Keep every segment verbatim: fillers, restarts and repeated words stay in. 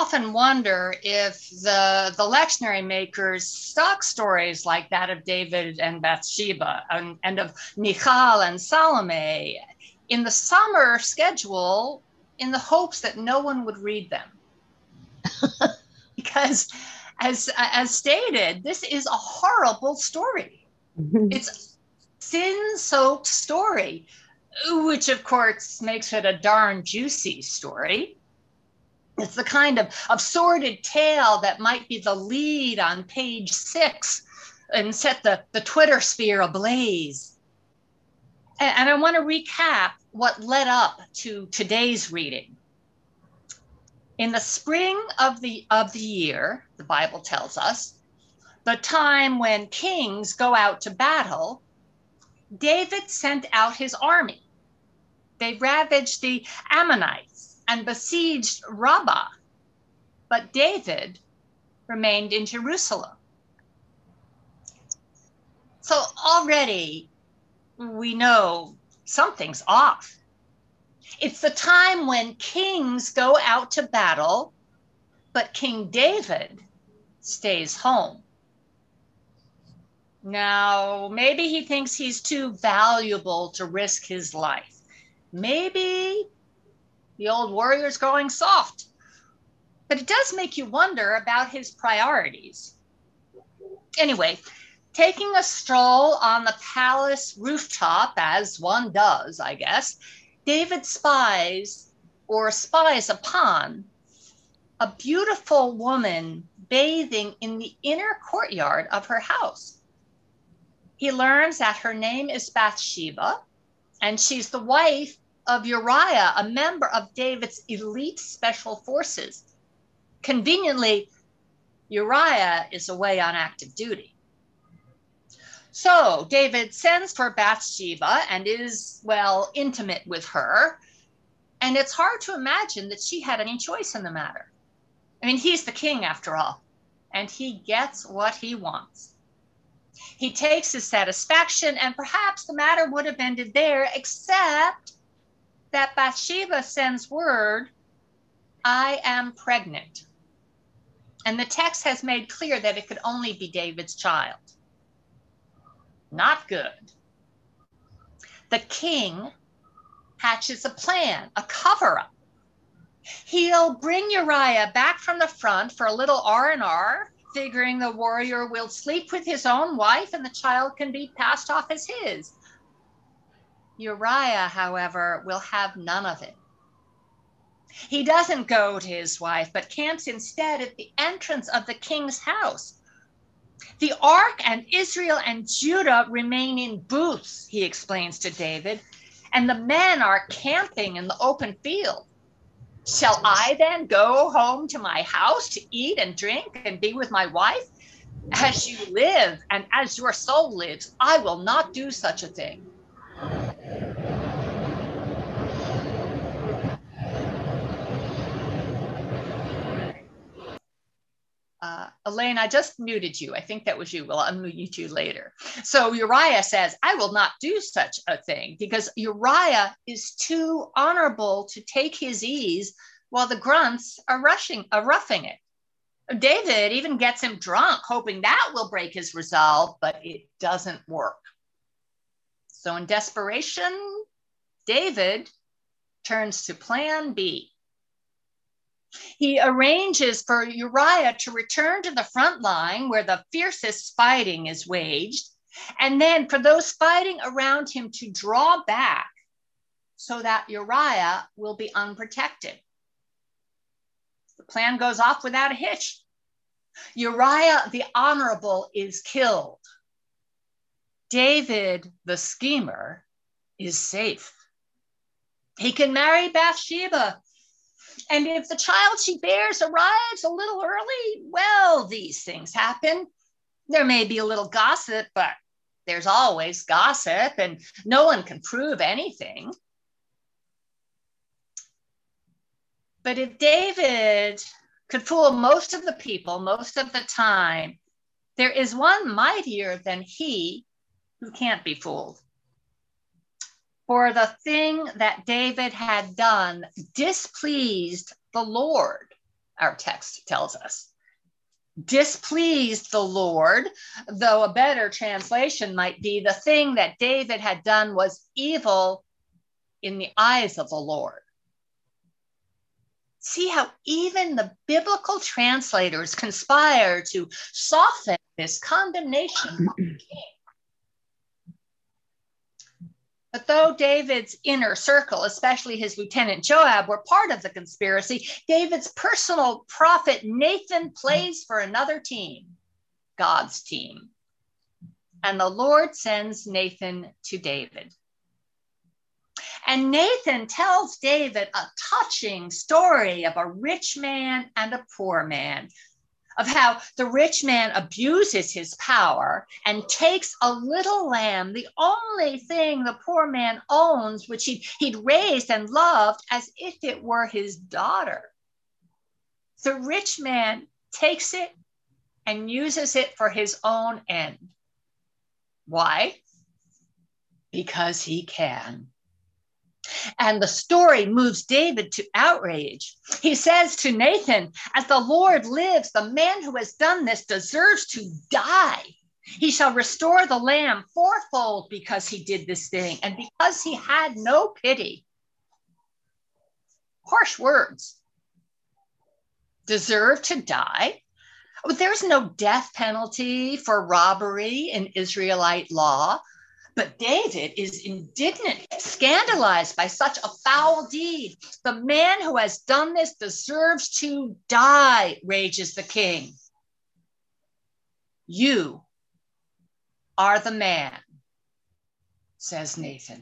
often wonder if the, the lectionary makers stuck stories like that of David and Bathsheba and, and of Michal and Salome in the summer schedule in the hopes that no one would read them. Because as, as stated, this is a horrible story. It's a sin-soaked story, which of course makes it a darn juicy story. It's the kind of, of sordid tale that might be the lead on page six and set the, the Twitter sphere ablaze. And, and I want to recap what led up to today's reading. In the spring of the, of the year, the Bible tells us, the time when kings go out to battle, David sent out his army. They ravaged the Ammonites and besieged Rabbah, but David remained in Jerusalem. So already we know something's off. It's the time when kings go out to battle, but King David stays home. Now, maybe he thinks he's too valuable to risk his life. Maybe the old warrior's going soft. But it does make you wonder about his priorities. Anyway, taking a stroll on the palace rooftop, as one does, I guess, David spies or spies upon a beautiful woman bathing in the inner courtyard of her house. He learns that her name is Bathsheba, and she's the wife of Uriah, a member of David's elite special forces. Conveniently, Uriah is away on active duty. So David sends for Bathsheba and is, well, intimate with her. And it's hard to imagine that she had any choice in the matter. I mean, he's the king after all, and he gets what he wants. He takes his satisfaction, and perhaps the matter would have ended there, except that Bathsheba sends word, I am pregnant. And the text has made clear that it could only be David's child. Not good. The king hatches a plan, a cover-up. He'll bring Uriah back from the front for a little R and R, figuring the warrior will sleep with his own wife and the child can be passed off as his. Uriah, however, will have none of it. He doesn't go to his wife, but camps instead at the entrance of the king's house. The ark and Israel and Judah remain in booths, he explains to David, and the men are camping in the open field. Shall I then go home to my house to eat and drink and be with my wife? As you live and as your soul lives, I will not do such a thing. Uh, Elaine, I just muted you. I think that was you. We'll unmute you later. So Uriah says, I will not do such a thing, because Uriah is too honorable to take his ease while the grunts are rushing, are roughing it. David even gets him drunk, hoping that will break his resolve, but it doesn't work. So in desperation, David turns to plan B. He arranges for Uriah to return to the front line where the fiercest fighting is waged, and then for those fighting around him to draw back so that Uriah will be unprotected. The plan goes off without a hitch. Uriah the honorable is killed. David the schemer is safe. He can marry Bathsheba. And if the child she bears arrives a little early, well, these things happen. There may be a little gossip, but there's always gossip, and no one can prove anything. But if David could fool most of the people most of the time, there is one mightier than he who can't be fooled. For the thing that David had done displeased the Lord, our text tells us. Displeased the Lord, though a better translation might be the thing that David had done was evil in the eyes of the Lord. See how even the biblical translators conspire to soften this condemnation of the king. But though David's inner circle, especially his lieutenant Joab, were part of the conspiracy, David's personal prophet Nathan plays for another team, God's team. And the Lord sends Nathan to David. And Nathan tells David a touching story of a rich man and a poor man, of how the rich man abuses his power and takes a little lamb, the only thing the poor man owns, which he'd, he'd raised and loved as if it were his daughter. The rich man takes it and uses it for his own end. Why? Because he can. And the story moves David to outrage. He says to Nathan, as the Lord lives, the man who has done this deserves to die. He shall restore the lamb fourfold because he did this thing and because he had no pity. Harsh words. Deserve to die? Oh, there's no death penalty for robbery in Israelite law. But David is indignant, scandalized by such a foul deed. The man who has done this deserves to die, rages the king. You are the man, says Nathan.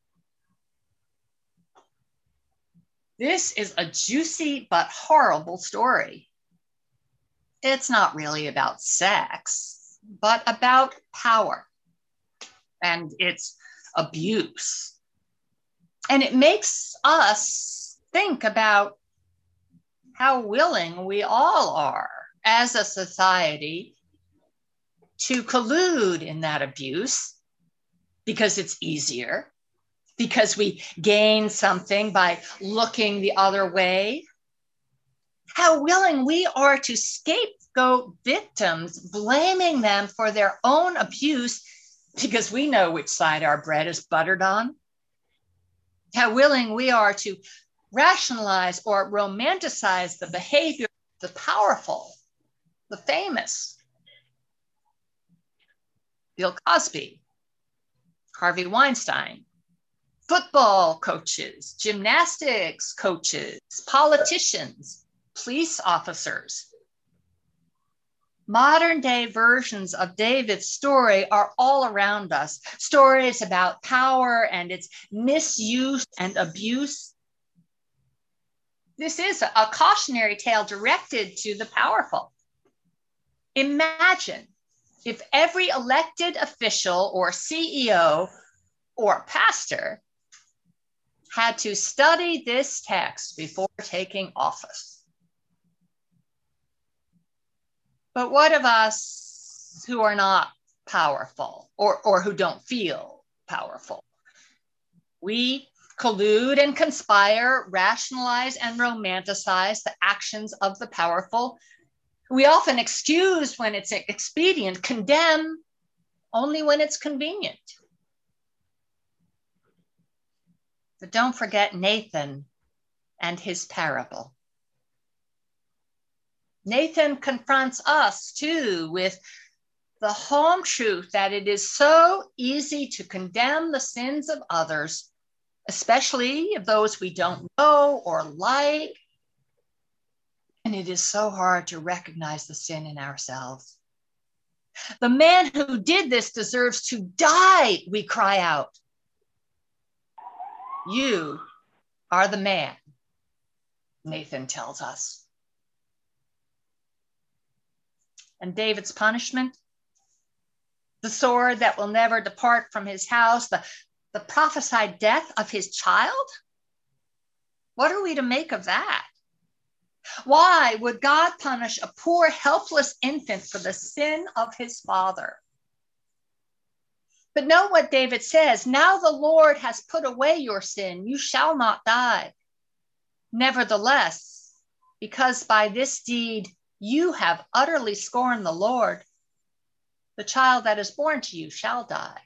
This is a juicy but horrible story. It's not really about sex, but about power and its abuse. And it makes us think about how willing we all are as a society to collude in that abuse because it's easier, because we gain something by looking the other way. How willing we are to scapegoat victims, blaming them for their own abuse because we know which side our bread is buttered on. How willing we are to rationalize or romanticize the behavior of the powerful, the famous. Bill Cosby, Harvey Weinstein, football coaches, gymnastics coaches, politicians, police officers. Modern day versions of David's story are all around us. Stories about power and its misuse and abuse. This is a cautionary tale directed to the powerful. Imagine if every elected official or C E O or pastor had to study this text before taking office. But what of us who are not powerful or, or who don't feel powerful? We collude and conspire, rationalize and romanticize the actions of the powerful. We often excuse when it's expedient, condemn only when it's convenient. But don't forget Nathan and his parable. Nathan confronts us too with the home truth that it is so easy to condemn the sins of others, especially of those we don't know or like. And it is so hard to recognize the sin in ourselves. The man who did this deserves to die, we cry out. You are the man, Nathan tells us. And David's punishment, the sword that will never depart from his house, the, the prophesied death of his child? What are we to make of that? Why would God punish a poor, helpless infant for the sin of his father? But know what David says, now the Lord has put away your sin, you shall not die. Nevertheless, because by this deed you have utterly scorned the Lord, the child that is born to you shall die.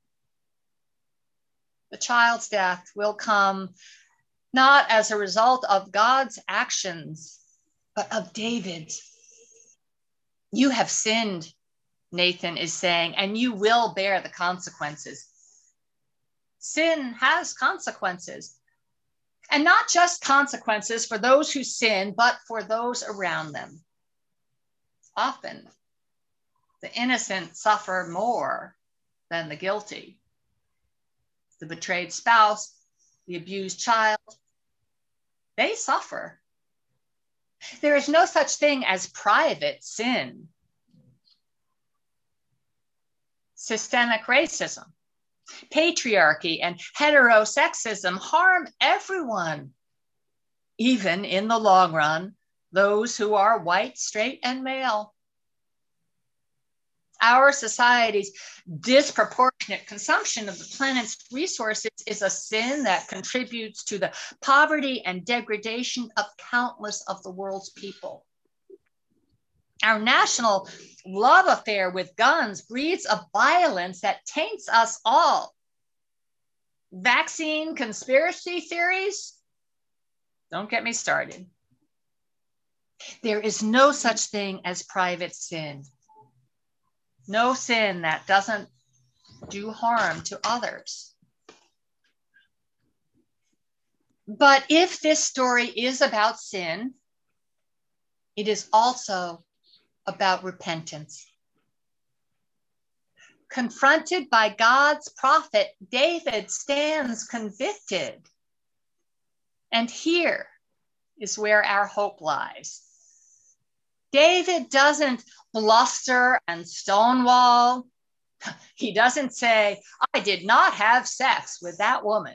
The child's death will come not as a result of God's actions, but of David's. You have sinned, Nathan is saying, and you will bear the consequences. Sin has consequences, and not just consequences for those who sin, but for those around them. Often, the innocent suffer more than the guilty. The betrayed spouse, the abused child, they suffer. There is no such thing as private sin. Systemic racism, patriarchy, and heterosexism harm everyone, even in the long run, those who are white, straight, and male. Our society's disproportionate consumption of the planet's resources is a sin that contributes to the poverty and degradation of countless of the world's people. Our national love affair with guns breeds a violence that taints us all. Vaccine conspiracy theories? Don't get me started. There is no such thing as private sin. No sin that doesn't do harm to others. But if this story is about sin, it is also about repentance. Confronted by God's prophet, David stands convicted. And here is where our hope lies. David doesn't bluster and stonewall. He doesn't say, I did not have sex with that woman.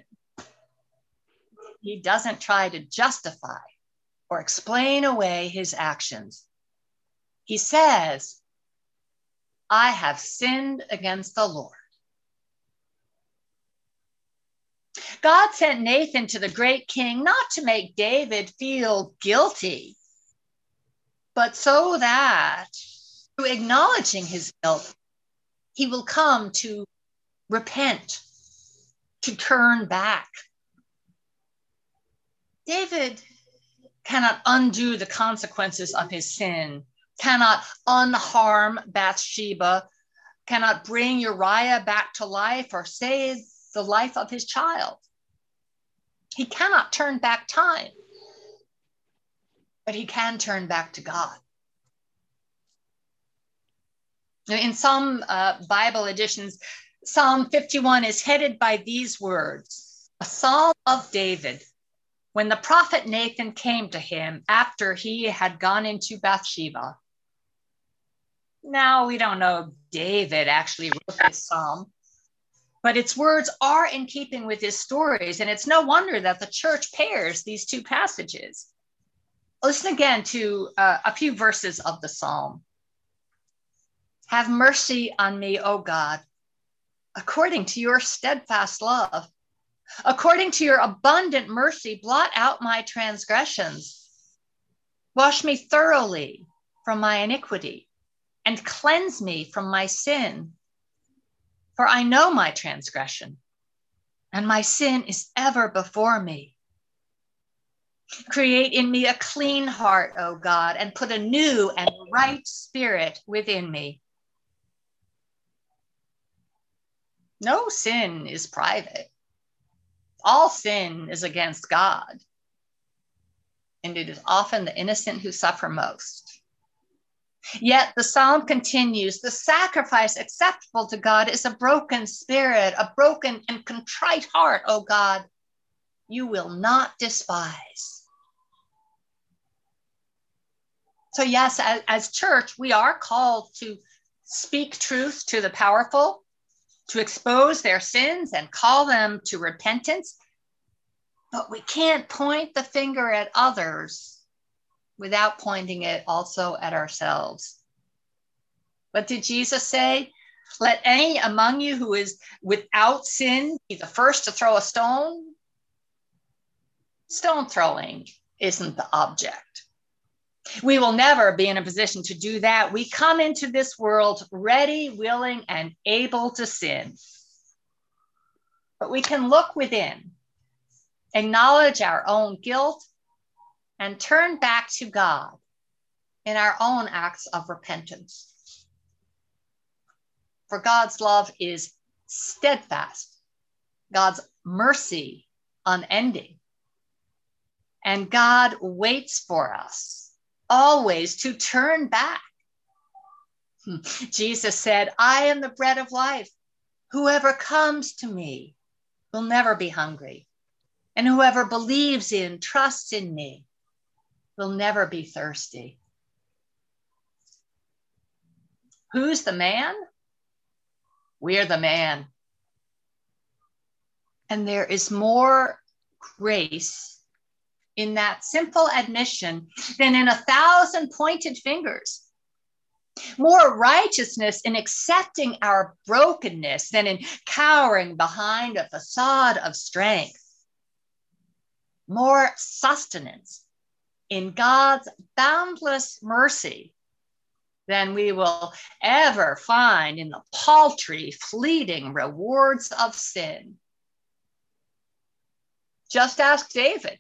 He doesn't try to justify or explain away his actions. He says, I have sinned against the Lord. God sent Nathan to the great king not to make David feel guilty, but so that through acknowledging his guilt, he will come to repent, to turn back. David cannot undo the consequences of his sin, cannot unharm Bathsheba, cannot bring Uriah back to life or save the life of his child. He cannot turn back time, but he can turn back to God. In some uh, Bible editions, Psalm fifty-one is headed by these words, a psalm of David, when the prophet Nathan came to him after he had gone into Bathsheba. Now, we don't know if David actually wrote this psalm, but its words are in keeping with his stories, and it's no wonder that the church pairs these two passages. Listen again to uh, a few verses of the psalm. Have mercy on me, O God, according to your steadfast love. According to your abundant mercy, blot out my transgressions. Wash me thoroughly from my iniquity and cleanse me from my sin. For I know my transgression, and my sin is ever before me. Create in me a clean heart, O God, and put a new and right spirit within me. No sin is private. All sin is against God, and it is often the innocent who suffer most. Yet the psalm continues, the sacrifice acceptable to God is a broken spirit, a broken and contrite heart, O God, you will not despise. So yes, as, as church, we are called to speak truth to the powerful, to expose their sins and call them to repentance. But we can't point the finger at others without pointing it also at ourselves. What did Jesus say? Let any among you who is without sin be the first to throw a stone. Stone throwing isn't the object. We will never be in a position to do that. We come into this world ready, willing, and able to sin. But we can look within, acknowledge our own guilt, and turn back to God in our own acts of repentance. For God's love is steadfast, God's mercy unending, and God waits for us always to turn back. Jesus said, I am the bread of life. Whoever comes to me will never be hungry, and whoever believes in, trusts in me, will never be thirsty. Who's the man? We're the man. And there is more grace in that simple admission than in a thousand pointed fingers. More righteousness in accepting our brokenness than in cowering behind a facade of strength. More sustenance in God's boundless mercy than we will ever find in the paltry, fleeting rewards of sin. Just ask David.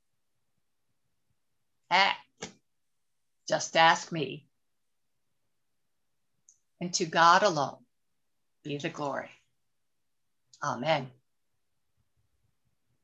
Heck, just ask me. And to God alone be the glory. Amen.